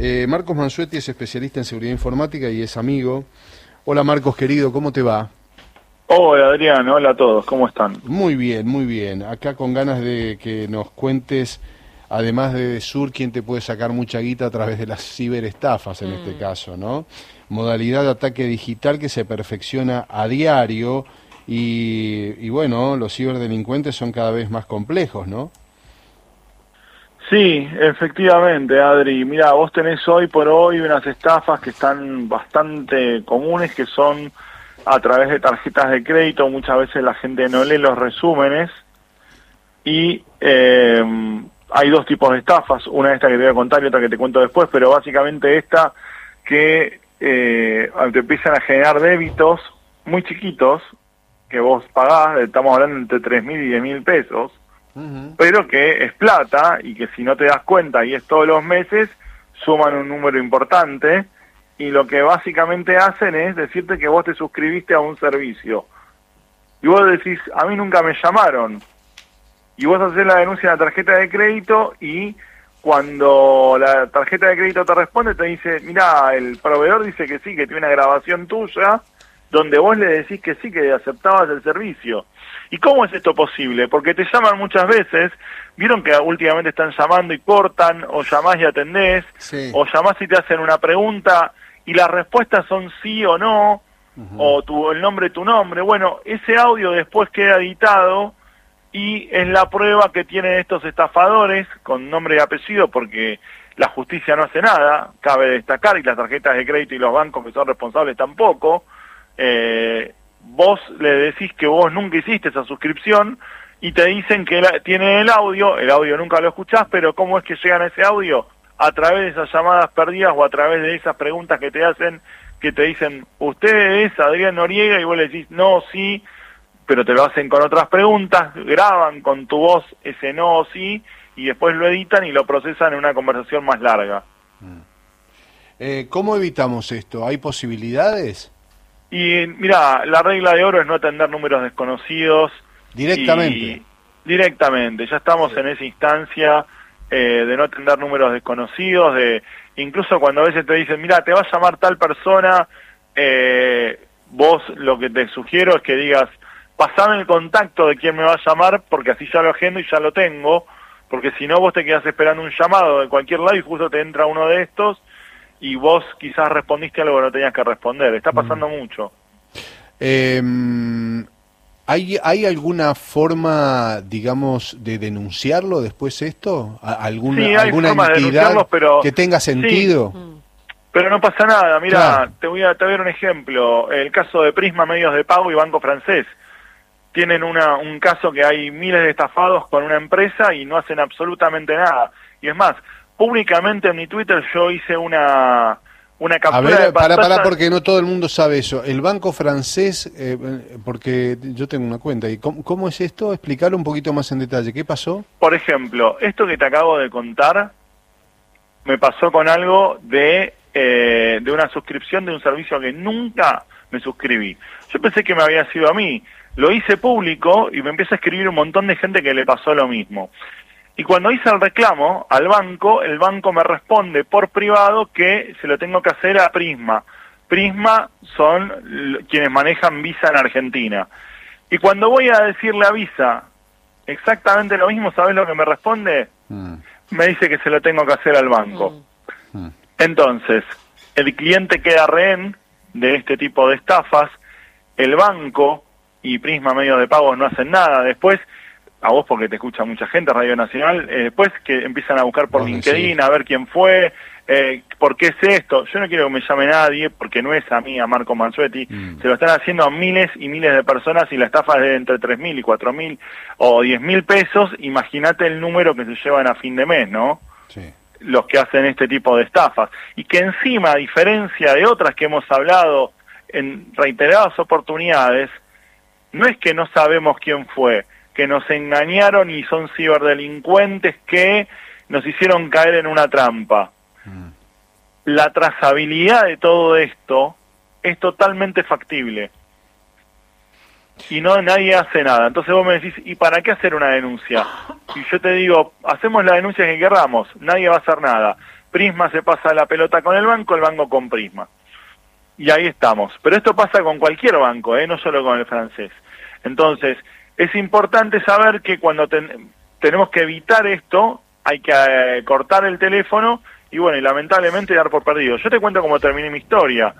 Marcos Mansueti es especialista en seguridad informática y es amigo. Hola Marcos, querido, ¿cómo te va? Hola Adrián, hola a todos, ¿cómo están? Muy bien, muy bien. Acá con ganas de que nos cuentes, además de Sur, quién te puede sacar mucha guita a través de las ciberestafas en este caso, ¿no? Modalidad de ataque digital que se perfecciona a diario y bueno, los ciberdelincuentes son cada vez más complejos, ¿no? Sí, efectivamente, Adri. Mira, vos tenés hoy por hoy unas estafas que están bastante comunes, que son a través de tarjetas de crédito. Muchas veces la gente no lee los resúmenes y hay dos tipos de estafas. Una esta que te voy a contar y otra que te cuento después, pero básicamente esta que te empiezan a generar débitos muy chiquitos que vos pagás, estamos hablando entre 3.000 y 10.000 pesos, pero que es plata y que si no te das cuenta y es todos los meses, suman un número importante y lo que básicamente hacen es decirte que vos te suscribiste a un servicio y vos decís, a mí nunca me llamaron, y vos haces la denuncia en la tarjeta de crédito y cuando la tarjeta de crédito te responde te dice, mirá, el proveedor dice que sí, que tiene una grabación tuya donde vos le decís que sí, que aceptabas el servicio. ¿Y cómo es esto posible? Porque te llaman muchas veces, vieron que últimamente están llamando y cortan, o llamás y atendés, Sí. o llamás y te hacen una pregunta y las respuestas son sí o no, o el nombre tu nombre. Bueno, ese audio después queda editado y es la prueba que tienen estos estafadores con nombre y apellido, porque la justicia no hace nada, cabe destacar, y las tarjetas de crédito y los bancos que son responsables tampoco. Vos le decís que vos nunca hiciste esa suscripción y te dicen que tienen el audio nunca lo escuchás, pero ¿cómo es que llegan a ese audio? A través de esas llamadas perdidas o a través de esas preguntas que te hacen, que te dicen, usted es Adrián Noriega, y vos le decís, no, sí, pero te lo hacen con otras preguntas, graban con tu voz ese no o sí, y después lo editan y lo procesan en una conversación más larga. ¿Cómo evitamos esto? ¿Hay posibilidades? Y mira, la regla de oro es no atender números desconocidos. Directamente. Directamente, ya estamos en esa instancia de no atender números desconocidos, de incluso cuando a veces te dicen, mira, te va a llamar tal persona, vos lo que te sugiero es que digas, pasame el contacto de quien me va a llamar, porque así ya lo agendo y ya lo tengo, porque si no vos te quedás esperando un llamado de cualquier lado y justo te entra uno de estos, y vos quizás respondiste algo que no tenías que responder. Está pasando mucho. ¿Hay alguna forma, digamos, de denunciarlo después esto? ¿Alguna, Sí, hay alguna formas de entidad denunciarlos, pero que tenga sentido? sí, pero no pasa nada. Mira, Claro. te voy a dar un ejemplo. El caso de Prisma Medios de Pago y Banco Francés. Tienen un caso que hay miles de estafados con una empresa y no hacen absolutamente nada. Y es más, públicamente en mi Twitter yo hice una captura A ver, de pantalla. para, porque no todo el mundo sabe eso. El banco francés, porque yo tengo una cuenta, ¿y cómo es esto? Explicarlo un poquito más en detalle. ¿Qué pasó? Por ejemplo, esto que te acabo de contar me pasó con algo de una suscripción de un servicio que nunca me suscribí. Yo pensé que me había sido a mí. Lo hice público y me empieza a escribir un montón de gente que le pasó lo mismo. Y cuando hice el reclamo al banco, el banco me responde por privado que se lo tengo que hacer a Prisma. Prisma son quienes manejan Visa en Argentina. Y cuando voy a decirle a Visa exactamente lo mismo, ¿sabés lo que me responde? Me dice que se lo tengo que hacer al banco. Entonces, el cliente queda rehén de este tipo de estafas, el banco y Prisma Medios de Pagos no hacen nada. Después, a vos porque te escucha mucha gente, Radio Nacional, después que empiezan a buscar por LinkedIn, a ver quién fue, por qué es esto. Yo no quiero que me llame nadie, porque no es a mí, a Marco Mansueti, se lo están haciendo a miles y miles de personas y la estafa es de entre 3.000 y 4.000 o 10.000 pesos. Imagínate el número que se llevan a fin de mes, ¿no? Sí. Los que hacen este tipo de estafas. Y que encima, a diferencia de otras que hemos hablado en reiteradas oportunidades, no es que no sabemos quién fue, que nos engañaron y son ciberdelincuentes que nos hicieron caer en una trampa. La trazabilidad de todo esto es totalmente factible. Y nadie hace nada. Entonces vos me decís, ¿y para qué hacer una denuncia? Y yo te digo, hacemos la denuncia que querramos, nadie va a hacer nada. Prisma se pasa la pelota con el banco con Prisma. Y ahí estamos. Pero esto pasa con cualquier banco, no solo con el francés. Entonces, es importante saber que cuando tenemos que evitar esto, hay que cortar el teléfono y bueno, y lamentablemente dar por perdido. Yo te cuento cómo terminé mi historia.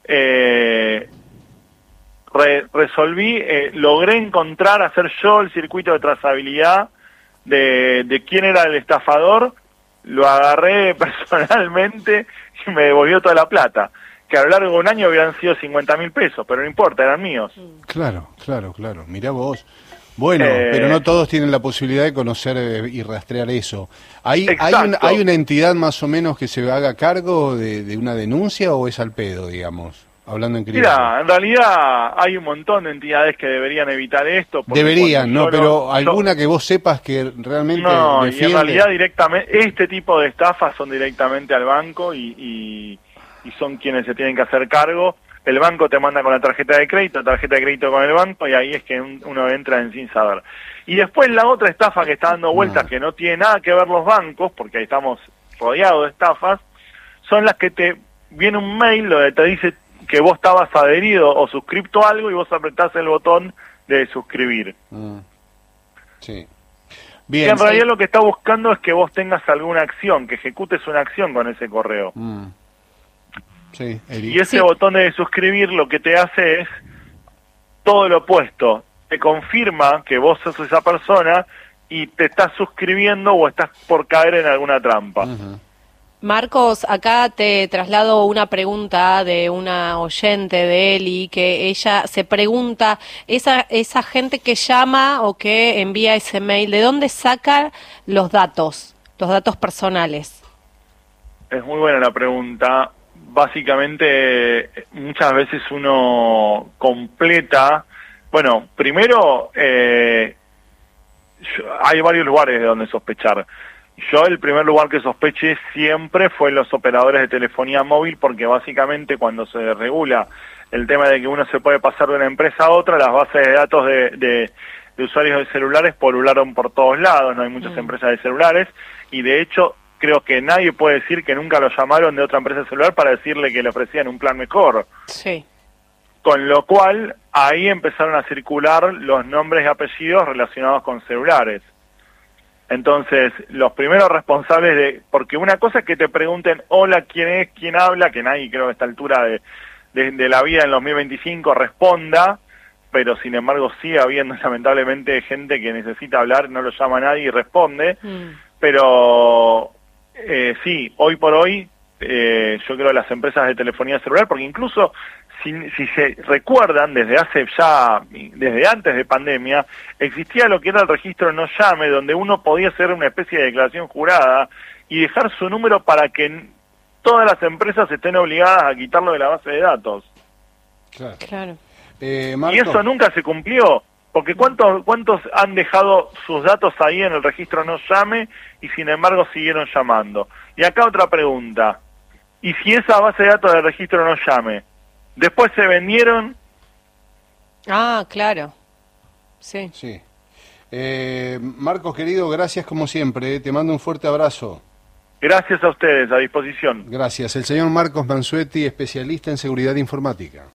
Resolví, logré encontrar, hacer yo el circuito de trazabilidad de quién era el estafador, lo agarré personalmente y me devolvió toda la plata, que a lo largo de un año hubieran sido 50.000 pesos, pero no importa, eran míos. Claro, mirá vos. Bueno, pero no todos tienen la posibilidad de conocer y rastrear eso. ¿Hay una entidad más o menos que se haga cargo de una denuncia o es al pedo, digamos? Hablando en criollo. Mira, en realidad hay un montón de entidades que deberían evitar esto. Deberían, no, pero alguna que vos sepas que realmente no, defiende. Y en realidad directamente, este tipo de estafas son directamente al banco y son quienes se tienen que hacer cargo. El banco te manda con la tarjeta de crédito con el banco y ahí es que uno entra en sin saber. Y después la otra estafa que está dando vueltas, que no tiene nada que ver los bancos, porque ahí estamos rodeados de estafas, son las que te viene un mail donde te dice que vos estabas adherido o suscripto a algo y vos apretás el botón de suscribir. Sí. Bien. Y en realidad lo que está buscando es que vos tengas alguna acción, que ejecutes una acción con ese correo. Sí, y ese botón de suscribir lo que te hace es todo lo opuesto. Te confirma que vos sos esa persona y te estás suscribiendo o estás por caer en alguna trampa. Marcos, acá te traslado una pregunta de una oyente de Eli, que ella se pregunta, esa gente que llama o que envía ese mail, ¿de dónde saca los datos personales? Es muy buena la pregunta. Básicamente, muchas veces uno completa, bueno, primero, hay varios lugares de donde sospechar. Yo el primer lugar que sospeché siempre fue los operadores de telefonía móvil, porque básicamente cuando se regula el tema de que uno se puede pasar de una empresa a otra, las bases de datos de usuarios de celulares polularon por todos lados, no hay muchas empresas de celulares, y de hecho creo que nadie puede decir que nunca lo llamaron de otra empresa de celular para decirle que le ofrecían un plan mejor. Sí. Con lo cual, ahí empezaron a circular los nombres y apellidos relacionados con celulares. Entonces, los primeros responsables porque una cosa es que te pregunten, hola, ¿quién es? ¿Quién habla? Que nadie creo que a esta altura de la vida en 2025 responda, pero sin embargo sigue habiendo lamentablemente gente que necesita hablar, no lo llama nadie y responde, pero sí, hoy por hoy yo creo que las empresas de telefonía celular, porque incluso si se recuerdan, desde antes de pandemia, existía lo que era el registro no llame, donde uno podía hacer una especie de declaración jurada y dejar su número para que todas las empresas estén obligadas a quitarlo de la base de datos. Claro. Y eso nunca se cumplió, porque ¿cuántos han dejado sus datos ahí en el registro no llame y sin embargo siguieron llamando? Y acá otra pregunta, ¿y si esa base de datos del registro no llame después se vendieron? Ah, claro. Sí. Marcos, querido, gracias como siempre. Te mando un fuerte abrazo. Gracias a ustedes, a disposición. Gracias. El señor Marcos Mansuetti, especialista en seguridad informática.